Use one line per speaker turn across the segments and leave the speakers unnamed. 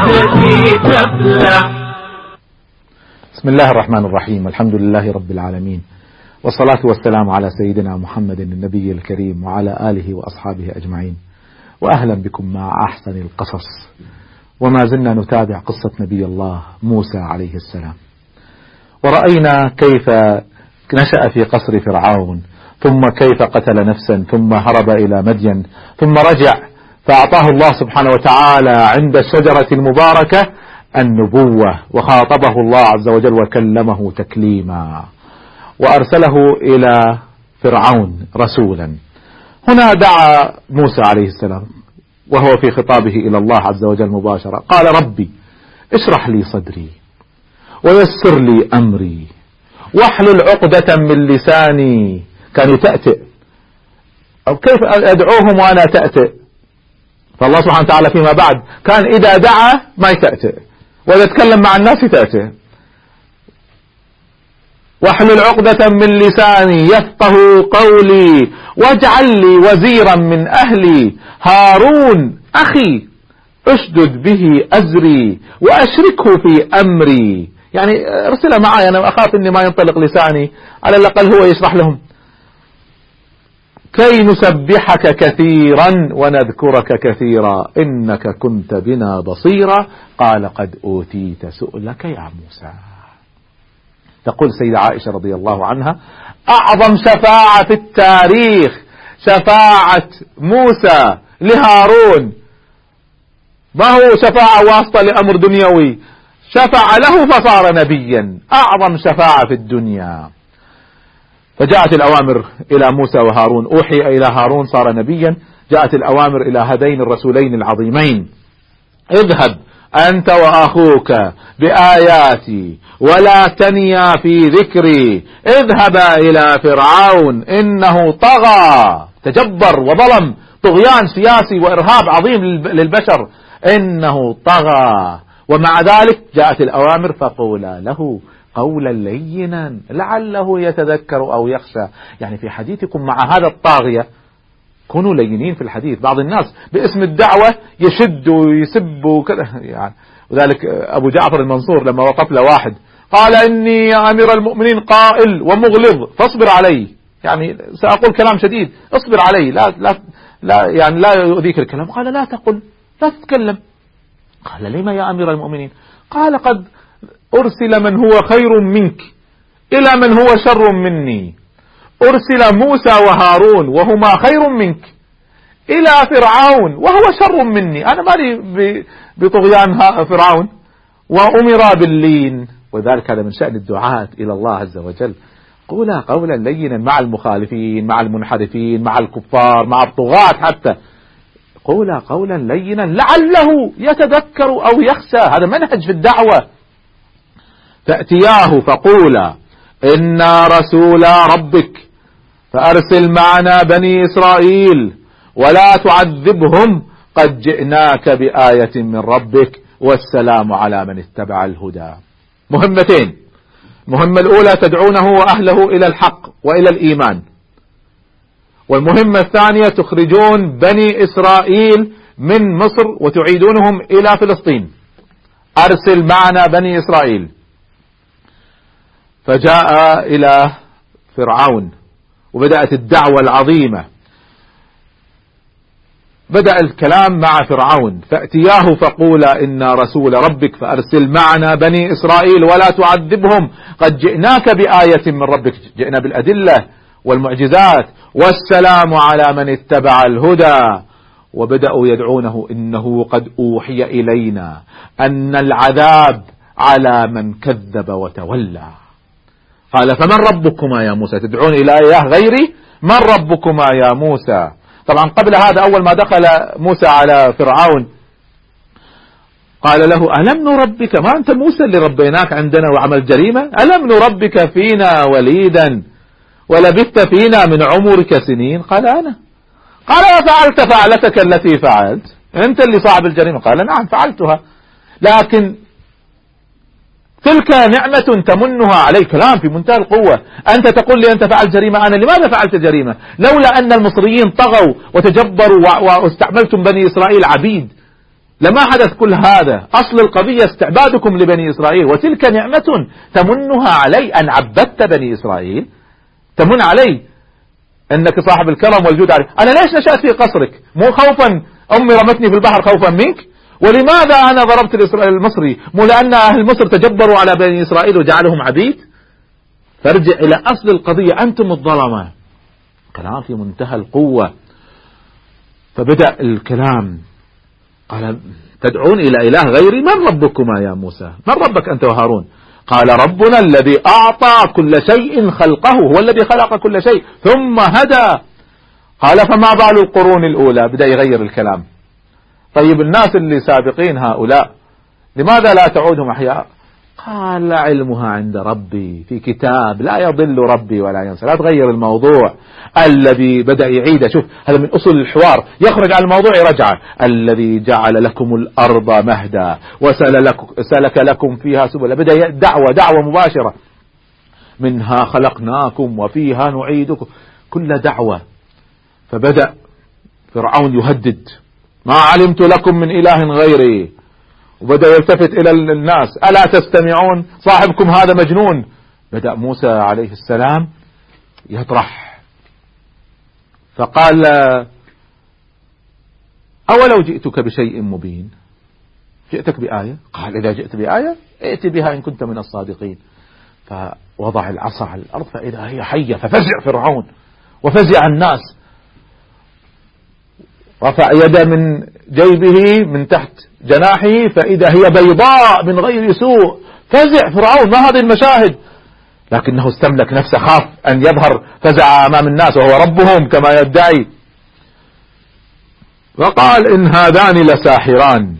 سعادتي تفلح.
بسم الله الرحمن الرحيم. الحمد لله رب العالمين، والصلاة والسلام على سيدنا محمد النبي الكريم وعلى آله وأصحابه أجمعين. وأهلا بكم مع أحسن القصص، وما زلنا نتابع قصة نبي الله موسى عليه السلام، ورأينا كيف نشأ في قصر فرعون، ثم كيف قتل نفسا، ثم هرب إلى مدين، ثم رجع فأعطاه الله سبحانه وتعالى عند الشجرة المباركة النبوة، وخاطبه الله عز وجل وكلمه تكليما، وأرسله إلى فرعون رسولا. هنا دعا موسى عليه السلام وهو في خطابه إلى الله عز وجل مباشرة، قال: ربي اشرح لي صدري ويسر لي أمري واحلل عقدة من لساني. كانوا تأتئ، أو كيف أدعوهم وأنا تأتئ؟ فالله سبحانه وتعالى فيما بعد كان إذا دعا ما يتأتئ، وإذا تكلم مع الناس يتأتئ. واحلل عقدة من لساني يفقه قولي واجعل لي وزيرا من أهلي هارون أخي أشدد به أزري وأشركه في أمري. يعني ارسله معي، أنا أخاف أني ما ينطلق لساني، على الأقل هو يشرح لهم. كي نسبحك كثيرا ونذكرك كثيرا إنك كنت بنا بصيرا. قال: قد أوتيت سؤلك يا موسى. تقول سيدة عائشة رضي الله عنها: أعظم شفاعة في التاريخ شفاعة موسى لهارون، ما هو شفاعة واسطة لأمر دنيوي، شفع له فصار نبيا، أعظم شفاعة في الدنيا. فجاءت الأوامر إلى موسى وهارون، أوحي إلى هارون صار نبيا. جاءت الأوامر إلى هذين الرسولين العظيمين: اذهب أنت وأخوك بآياتي ولا تنيا في ذكري، اذهبا إلى فرعون إنه طغى، تجبر وظلم، طغيان سياسي وإرهاب عظيم للبشر، إنه طغى. ومع ذلك جاءت الأوامر: فقولا له قولا لينا لعله يتذكر أو يخشى. يعني في حديثكم مع هذا الطاغية كونوا لينين في الحديث. بعض الناس باسم الدعوة يشد ويسب وكذا يعني. وذلك أبو جعفر المنصور لما وقف له واحد قال: إني يا أمير المؤمنين قائل ومغلظ فاصبر علي، يعني سأقول كلام شديد، اصبر علي، لا يؤذيك الكلام. قال: لا تقل، لا تتكلم. قال: لما يا أمير المؤمنين؟ قال: قد أرسل من هو خير منك إلى من هو شر مني. أرسل موسى وهارون وهما خير منك إلى فرعون وهو شر مني، أنا مالي بطغيان فرعون. وأمر باللين، وذلك هذا من شأن الدعاة إلى الله عز وجل. قولا قولا لينا مع المخالفين، مع المنحرفين، مع الكفار، مع الطغاة حتى. قولا قولا لينا لعله يتذكر أو يخشى، هذا منهج في الدعوة. تأتياه فقولا إنا رسولا ربك فأرسل معنا بني إسرائيل ولا تعذبهم قد جئناك بآية من ربك والسلام على من اتبع الهدى. مهمتين: المهمة الأولى تدعونه وأهله إلى الحق وإلى الإيمان، والمهمة الثانية تخرجون بني إسرائيل من مصر وتعيدونهم إلى فلسطين. أرسل معنا بني إسرائيل. فجاء إلى فرعون وبدأت الدعوة العظيمة. بدأ الكلام مع فرعون: فأتياه فقولا إنا رسول ربك فأرسل معنا بني إسرائيل ولا تعذبهم قد جئناك بآية من ربك. جئنا بالأدلة والمعجزات، والسلام على من اتبع الهدى. وبدأوا يدعونه: إنه قد أوحي إلينا أن العذاب على من كذب وتولى. قال: فمن ربكما يا موسى؟ تدعون إلى إله غيري؟ من ربكما يا موسى؟ طبعا قبل هذا أول ما دخل موسى على فرعون قال له: ألم نربك، ما أنت موسى اللي ربيناك عندنا وعمل جريمة؟ ألم نربك فينا وليدا ولبثت فينا من عمرك سنين؟ قال: أنا. قال: فعلت فعلتك التي فعلت؟ أنت اللي صاحب الجريمة؟ قال: نعم فعلتها، لكن تلك نعمة تمنها علي. كلام في منتهى القوة. أنت تقول لي أنت فعلت جريمة، أنا لماذا فعلت جريمة؟ لولا أن المصريين طغوا وتجبروا واستعملتم بني إسرائيل عبيد لما حدث كل هذا. أصل القضية استعبادكم لبني إسرائيل، وتلك نعمة تمنها علي أن عبدت بني إسرائيل. تمن علي أنك صاحب الكرم والجود علي. أنا ليش نشأت في قصرك؟ مو خوفا أمي رمتني في البحر خوفا منك؟ ولماذا أنا ضربت المصري؟ مو لأن أهل مصر تجبروا على بني إسرائيل وجعلهم عبيد؟ فارجع إلى أصل القضية، أنتم الظلمة. كلام في منتهى القوة. فبدأ الكلام، قال تدعون إلى إله غيري؟ من ربكما يا موسى؟ من ربك أنت وهارون؟ قال ربنا الذي أعطى كل شيء خلقه، هو الذي خلق كل شيء ثم هدى. قال فما بال القرون الأولى؟ بدأ يغير الكلام. طيب الناس اللي سابقين هؤلاء لماذا لا تعودهم أحياء؟ قال علمها عند ربي في كتاب لا يضل ربي ولا ينسى. لا تغير الموضوع. الذي بدأ يعيد، شوف هذا من أصول الحوار، يخرج عن الموضوع يرجع. الذي جعل لكم الأرض مهدا وسلك لكم فيها سبلا. بدأ دعوة مباشرة. منها خلقناكم وفيها نعيدكم، كل دعوة. فبدأ فرعون يهدد، ما علمت لكم من إله غيري. وبدأ يلتفت إلى الناس، ألا تستمعون؟ صاحبكم هذا مجنون. بدأ موسى عليه السلام يطرح، فقال أولو جئتك بشيء مبين؟ جئتك بآية؟ قال إذا جئت بآية ائت بها إن كنت من الصادقين. فوضع العصا على الأرض فإذا هي حية، ففزع فرعون وفزع الناس. رفع يده من جيبه من تحت جناحه فإذا هي بيضاء من غير سوء. فزع فرعون، ما هذه المشاهد؟ لكنه استملك نفسه، خاف أن يظهر فزع أمام الناس وهو ربهم كما يدعي. وقال إن هذان لساحران.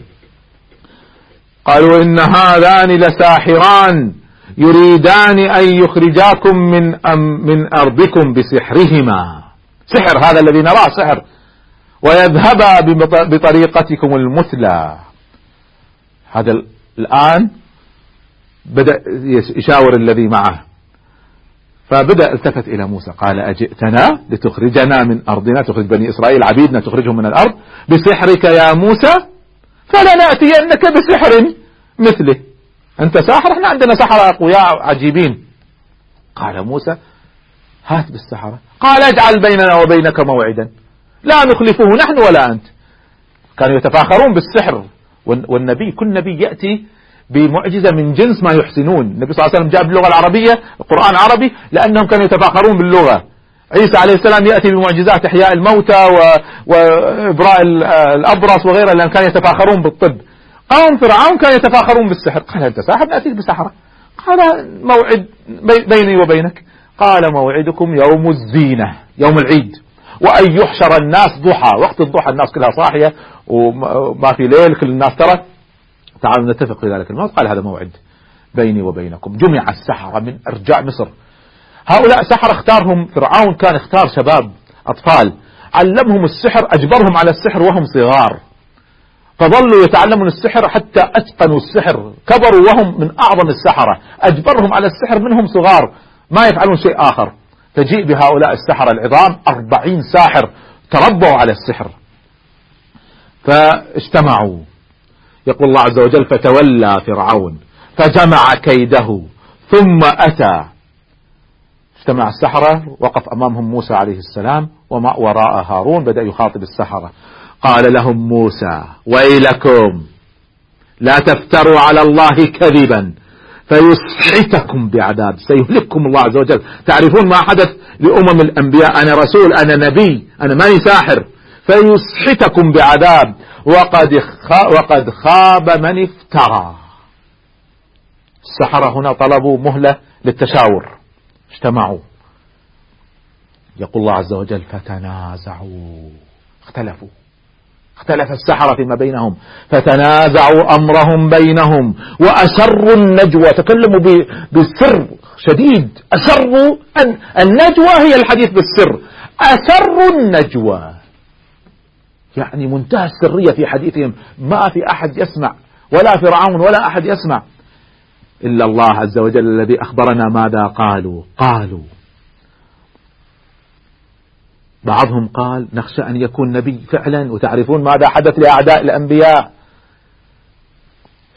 قالوا إن هذان لساحران يريدان أن يخرجاكم من أرضكم بسحرهما. سحر هذا الذي نراه سحر. ويذهبا بطريقتكم المثلى. هذا الآن بدأ يشاور الذي معه. فبدأ التفت إلى موسى قال أجئتنا لتخرجنا من أرضنا، تخرج بني إسرائيل عبيدنا تخرجهم من الأرض بسحرك يا موسى؟ فلنأتينك بسحر مثله. أنت ساحر؟ احنا عندنا سحرة أقوياء عجيبين. قال موسى هات بالسحرة. قال اجعل بيننا وبينك موعدا لا نخلفه نحن ولا أنت. كانوا يتفاخرون بالسحر. والنبي كل نبي يأتي بمعجزة من جنس ما يحسنون. النبي صلى الله عليه وسلم جاء باللغة العربية، القرآن عربي، لأنهم كانوا يتفاخرون باللغة. عيسى عليه السلام يأتي بمعجزات إحياء الموتى وإبراء الأبرص وغيرها، لأن كانوا يتفاخرون بالطب. قوم فرعون كانوا يتفاخرون بالسحر. قال أنت ساحر؟ نأتيك بسحرة. قال موعد بيني وبينك. قال موعدكم يوم الزينة، يوم العيد، وأن يحشر الناس ضحى. وقت الضحى الناس كلها صاحية وما في ليل، كل الناس ترى. تعالوا نتفق في ذلك الموعد. قال هذا موعد بيني وبينكم. جمع السحرة من أرجاء مصر. هؤلاء سحرة اختارهم فرعون، كان اختار شباب أطفال علمهم السحر، أجبرهم على السحر وهم صغار، فظلوا يتعلمون السحر حتى أتقنوا السحر، كبروا وهم من أعظم السحرة. أجبرهم على السحر منهم صغار، ما يفعلون شيء آخر. تجيء بهؤلاء السحرة العظام 40 ساحر تربوا على السحر. فاجتمعوا. يقول الله عز وجل فتولى فرعون فجمع كيده ثم أتى. اجتمع السحرة، وقف أمامهم موسى عليه السلام وما وراء هارون. بدأ يخاطب السحرة. قال لهم موسى ويلكم لا تفتروا على الله كذبا فيسحتكم بعذاب. سيهلككم الله عز وجل. تعرفون ما حدث لأمم الأنبياء، أنا رسول، أنا نبي، أنا ماني ساحر. فيسحتكم بعذاب وقد خاب من افترى. السحرة هنا طلبوا مهلة للتشاور. اجتمعوا. يقول الله عز وجل فتنازعوا، اختلف السحرة فيما بينهم، فتنازعوا أمرهم بينهم وأسروا النجوى. تكلموا بالسر شديد. أسروا النجوى هي الحديث بالسر. أسروا النجوى يعني منتهى السرية في حديثهم، ما في أحد يسمع، ولا فرعون ولا أحد يسمع إلا الله عز وجل الذي أخبرنا ماذا قالوا. بعضهم قال نخشى أن يكون نبي فعلا. وتعرفون ماذا حدث لأعداء الأنبياء؟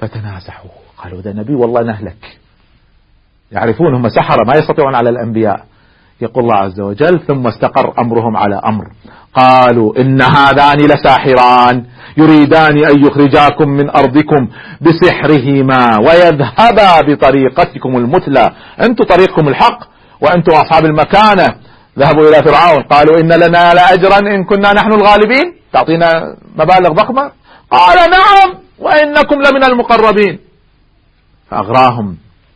فتنازعوا قالوا إذا نبي والله نهلك. يعرفون هم سحرة ما يستطيعون على الأنبياء. يقول الله عز وجل ثم استقر أمرهم على أمر قالوا إن هذان لساحران يريدان أن يخرجاكم من أرضكم بسحرهما ويذهبا بطريقتكم المثلى. أنتم طريقكم الحق وأنتم أصحاب المكانة. ذهبوا إلى فرعون قالوا إن لنا لأجرا إن كنا نحن الغالبين تعطينا مبالغ ضخمة. قال نعم وإنكم لمن المقربين. فأغراهم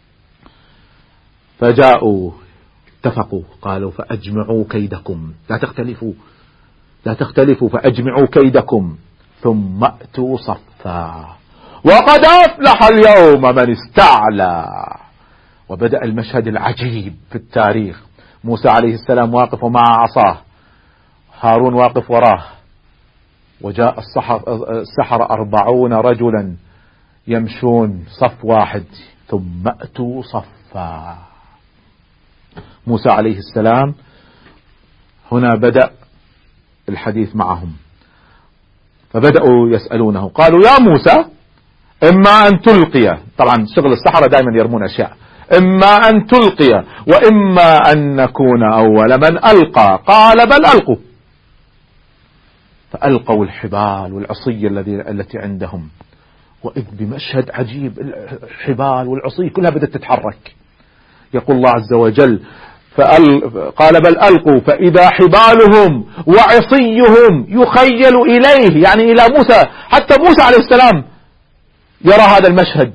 فجاءوا اتفقوا قالوا فأجمعوا كيدكم لا تختلفوا فأجمعوا كيدكم ثم أتوا صفا وقد أفلح اليوم من استعلى. وبدأ المشهد العجيب في التاريخ. موسى عليه السلام واقف ومع عصاه، هارون واقف وراه، وجاء السحرة 40 رجلا يمشون صف واحد ثم أتوا صفا. موسى عليه السلام هنا بدأ الحديث معهم فبدأوا يسألونه قالوا يا موسى إما أن تلقي. طبعا شغل السحرة دائما يرمون أشياء. إما أن تلقي وإما أن نكون أول من ألقى. قال بل ألقوا. فألقوا الحبال والعصي التي عندهم. وإذ بمشهد عجيب الحبال والعصي كلها بدأت تتحرك. يقول الله عز وجل قال بل ألقوا فإذا حبالهم وعصيهم يخيل إليه يعني إلى موسى. حتى موسى عليه السلام يرى هذا المشهد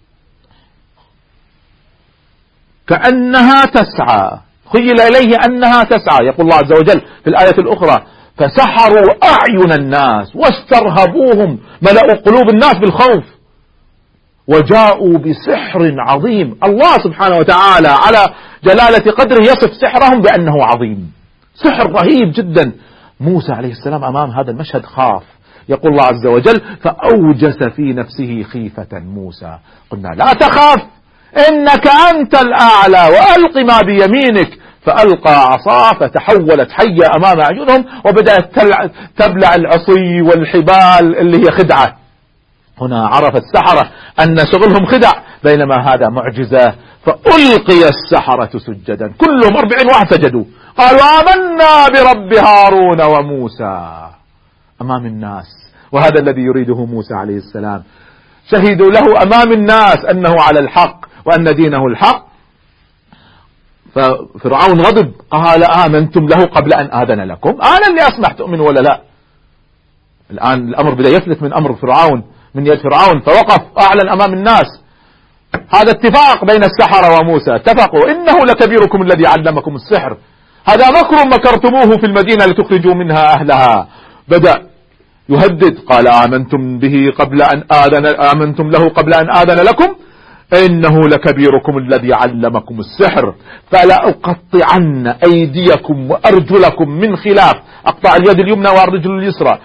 كأنها تسعى. خيل إليه أنها تسعى. يقول الله عز وجل في الآية الأخرى فسحروا أعين الناس واسترهبوهم. ملأوا قلوب الناس بالخوف وجاءوا بسحر عظيم. الله سبحانه وتعالى على جلالة قدره يصف سحرهم بأنه عظيم. سحر رهيب جدا. موسى عليه السلام أمام هذا المشهد خاف. يقول الله عز وجل فأوجس في نفسه خيفة موسى. قلنا لا تخاف إنك أنت الأعلى وألق ما بيمينك. فألقى عصاه فتحولت حية أمام أعينهم وبدأت تبلع العصي والحبال اللي هي خدعة. هنا عرف السحرة أن شغلهم خدع بينما هذا معجزة. فألقي السحرة سجدا كلهم 40 واحد سجدوا قالوا آمنا برب هارون وموسى أمام الناس. وهذا الذي يريده موسى عليه السلام. شهدوا له أمام الناس أنه على الحق وأن دينه الحق. ففرعون غضب قال آمنتم له قبل أن آذن لكم. أنا اللي أسمح تؤمنوا ولا لا. الآن الأمر بدأ يفلت من أمر فرعون من يد فرعون فوقف أعلن أمام الناس. هذا اتفاق بين السحرة وموسى. اتفقوا إنه لكبيركم الذي علمكم السحر هذا مكر مكرتموه في المدينة لتخرجوا منها أهلها. بدأ يهدد قال آمنتم له قبل أن آذن لكم إنه لكبيركم الذي علمكم السحر فلأقطعن أيديكم وأرجلكم من خلاف. أقطع اليد اليمنى والرجل اليسرى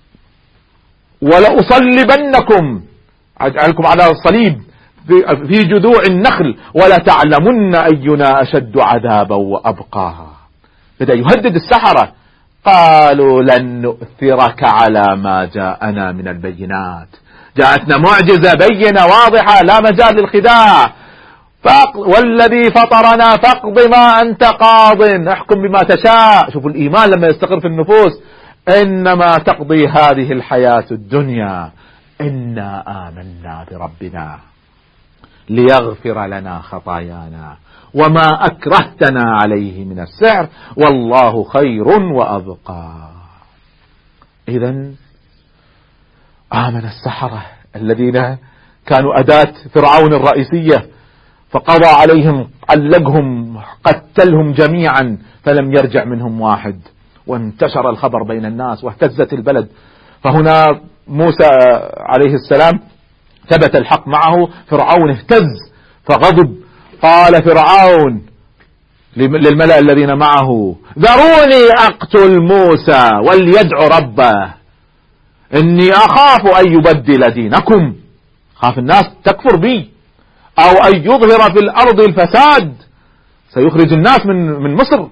ولأصلبنكم أجعلكم على الصليب في جذوع النخل ولتعلمن أينا أشد عذابا وأبقى. بدأ يهدد السحرة. قالوا لن نؤثرك على ما جاءنا من البينات. جاءتنا معجزة بينة واضحة لا مجال للخداع. والذي فطرنا فاقض ما أنت قاض احكم بما تشاء. شوفوا الإيمان لما يستقر في النفوس. إنما تقضي هذه الحياة الدنيا إنا آمنا بربنا ليغفر لنا خطايانا وما أكرهتنا عليه من السحر والله خير وأبقى. إذن آمن السحرة الذين كانوا أداة فرعون الرئيسية فقضى عليهم علقهم قتلهم جميعا فلم يرجع منهم واحد. وانتشر الخبر بين الناس واهتزت البلد. فهنا موسى عليه السلام ثبت الحق معه. فرعون اهتز فغضب. قال فرعون للملأ الذين معه ذروني أقتل موسى وليدعو ربه إني أخاف أن يبدل دينكم. خاف الناس تكفر بي أو أن يظهر في الأرض الفساد. سيخرج الناس من مصر.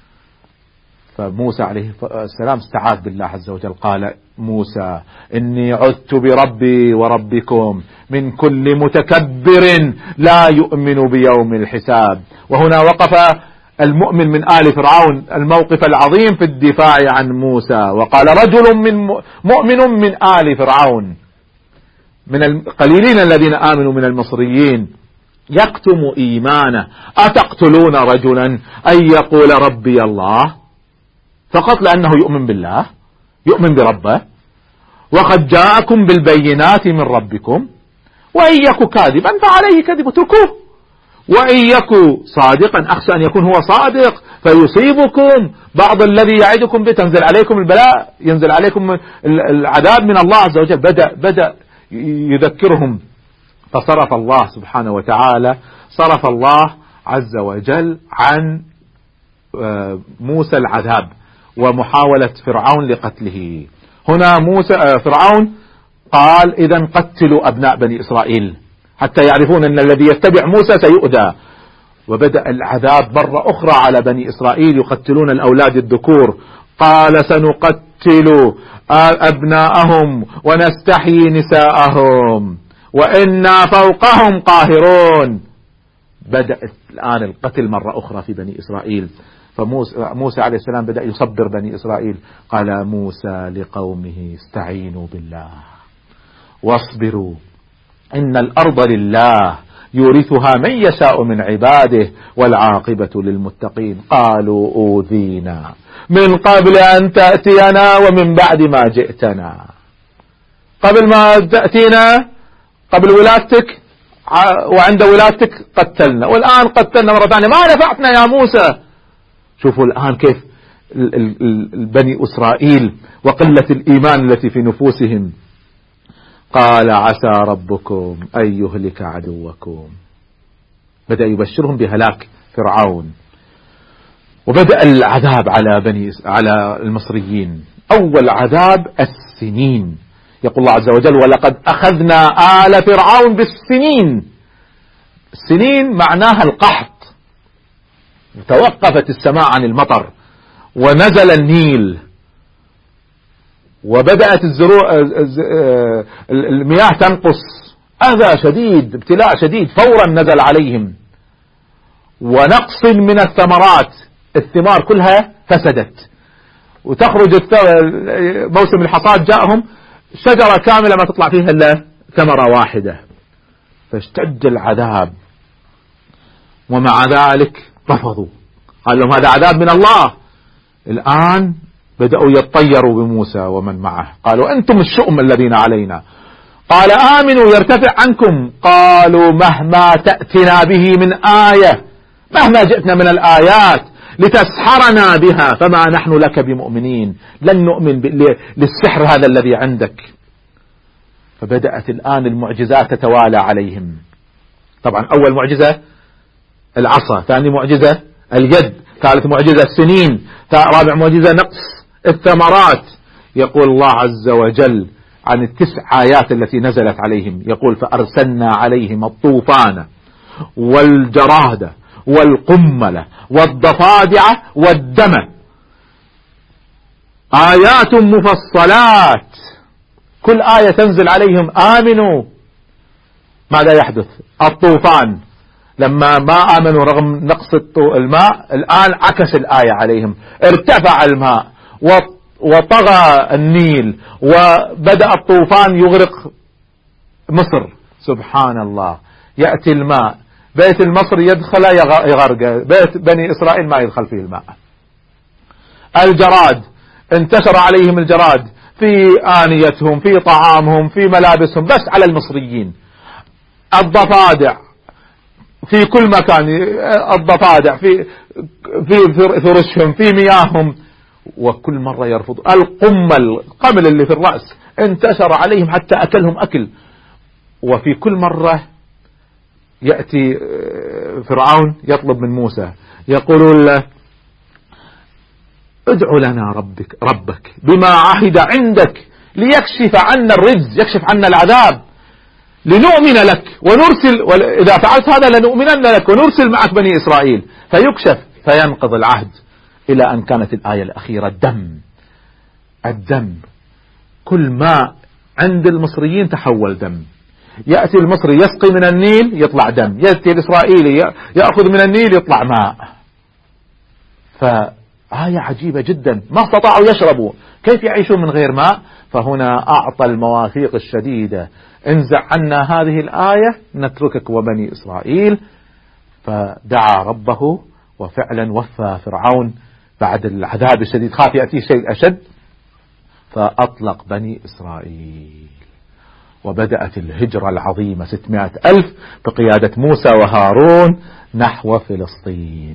فموسى عليه السلام استعاذ بالله عز وجل. قال موسى إني عذت بربي وربكم من كل متكبر لا يؤمن بيوم الحساب. وهنا وقف المؤمن من آل فرعون الموقف العظيم في الدفاع عن موسى، وقال رجل مؤمن من آل فرعون، من القليلين الذين آمنوا من المصريين، يكتم إيمانه: أتقتلون رجلا أن يقول ربي الله، فقط لأنه يؤمن بالله، يؤمن بربه، وقد جاءكم بالبينات من ربكم، وإن يك كاذبا فعليه كذب، اتركوه، وإن يك صادقا أخشى أن يكون هو صادق فيصيبكم بعض الذي يعدكم به، تنزل عليكم البلاء، ينزل عليكم العذاب من الله عز وجل. بدأ يذكرهم، فصرف الله سبحانه وتعالى، صرف الله عز وجل عن موسى العذاب ومحاولة فرعون لقتله. هنا فرعون قال: إذا قتلوا أبناء بني إسرائيل حتى يعرفون أن الذي يتبع موسى سيؤذى. وبدأ العذاب مرة أخرى على بني إسرائيل، يقتلون الأولاد الذكور. قال: سنقتل أبناءهم ونستحيي نساءهم وإنا فوقهم قاهرون. بدأت الآن القتل مرة أخرى في بني إسرائيل. فموسى عليه السلام بدأ يصبر بني إسرائيل. قال موسى لقومه: استعينوا بالله واصبروا إن الأرض لله يورثها من يشاء من عباده والعاقبة للمتقين. قالوا أوذينا من قبل أن تأتينا ومن بعد ما جئتنا. قبل ما تأتينا، قبل ولادتك وعند ولادتك قتلنا، والآن قتلنا مرة ثانية، ما نفعتنا يا موسى. شوفوا الآن كيف بني إسرائيل وقلة الإيمان التي في نفوسهم. قال: عسى ربكم أن يهلك عدوكم. بدأ يبشرهم بهلاك فرعون. وبدأ العذاب على المصريين. أول عذاب السنين. يقول الله عز وجل: ولقد أخذنا آل فرعون بالسنين. السنين معناها القحط، توقفت السماء عن المطر ونزل النيل وبدأت المياه تنقص. أذى شديد، ابتلاء شديد فورا نزل عليهم. ونقص من الثمرات، الثمار كلها فسدت، وتخرج موسم الحصاد جاءهم شجرة كاملة ما تطلع فيها إلا ثمرة واحدة. فاشتد العذاب، ومع ذلك رفضوا، قال لهم هذا عذاب من الله. الآن بدأوا يتطيروا بموسى ومن معه، قالوا أنتم الشؤم الذين علينا. قال: آمنوا يرتفع عنكم. قالوا: مهما تأتنا به من آية، مهما جئتنا من الآيات لتسحرنا بها فما نحن لك بمؤمنين، لن نؤمن للسحر هذا الذي عندك. فبدأت الآن المعجزات تتوالى عليهم. طبعا أول معجزة العصا، ثاني معجزة اليد، ثالث معجزة السنين، رابع معجزة نقص الثمرات. يقول الله عز وجل عن 9 آيات التي نزلت عليهم، يقول: فأرسلنا عليهم الطوفان والجراد والقمل والضفادع والدم آيات مفصلات. كل آية تنزل عليهم آمنوا. ماذا يحدث؟ الطوفان، لما ما آمنوا رغم نقص الماء، الآن عكس الآية عليهم، ارتفع الماء وطغى النيل وبدأ الطوفان يغرق مصر. سبحان الله، يأتي الماء بيت المصري يدخل يغرق، بيت بني إسرائيل ما يدخل فيه الماء. الجراد، انتشر عليهم الجراد في آنيتهم، في طعامهم، في ملابسهم، بس على المصريين. الضفادع في كل مكان، الضفادع في فرشهم، في مياههم، وكل مرة يرفض. القمل اللي في الرأس انتشر عليهم حتى أكلهم أكل. وفي كل مرة يأتي فرعون يطلب من موسى، يقول له: ادع لنا ربك بما عهد عندك ليكشف عنا الرجز، يكشف عنا العذاب، لنؤمن لك ونرسل، وإذا فعلت هذا لنؤمنن لك ونرسل معك بني إسرائيل. فيكشف فينقض العهد، إلى أن كانت الآية الأخيرة الدم. كل ماء عند المصريين تحول دم. يأتي المصري يسقي من النيل يطلع دم، يأتي الإسرائيلي يأخذ من النيل يطلع ماء. فآية عجيبة جدا، ما استطاعوا يشربوا، كيف يعيشون من غير ماء؟ فهنا أعطى المواثيق الشديدة، انزع عنا هذه الآية نتركك وبني إسرائيل. فدعا ربه وفعلا وفى فرعون بعد العذاب الشديد، خاف يأتي شيء أشد، فأطلق بني إسرائيل. وبدأت الهجرة العظيمة 600,000 بقيادة موسى وهارون نحو فلسطين.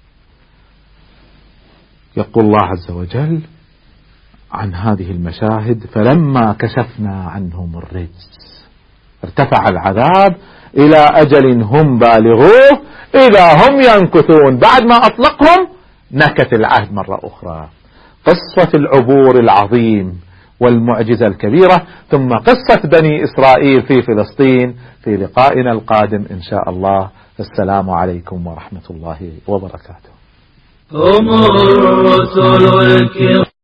يقول الله عز وجل عن هذه المشاهد: فلما كشفنا عنهم الرجز، ارتفع العذاب إلى أجل هم بالغوه إذا هم ينكثون. بعد ما أطلقهم نكث العهد مرة أخرى. قصة العبور العظيم والمعجزة الكبيرة، ثم قصة بني إسرائيل في فلسطين في لقائنا القادم إن شاء الله. السلام عليكم ورحمة الله وبركاته.
هم الرسل الكرام.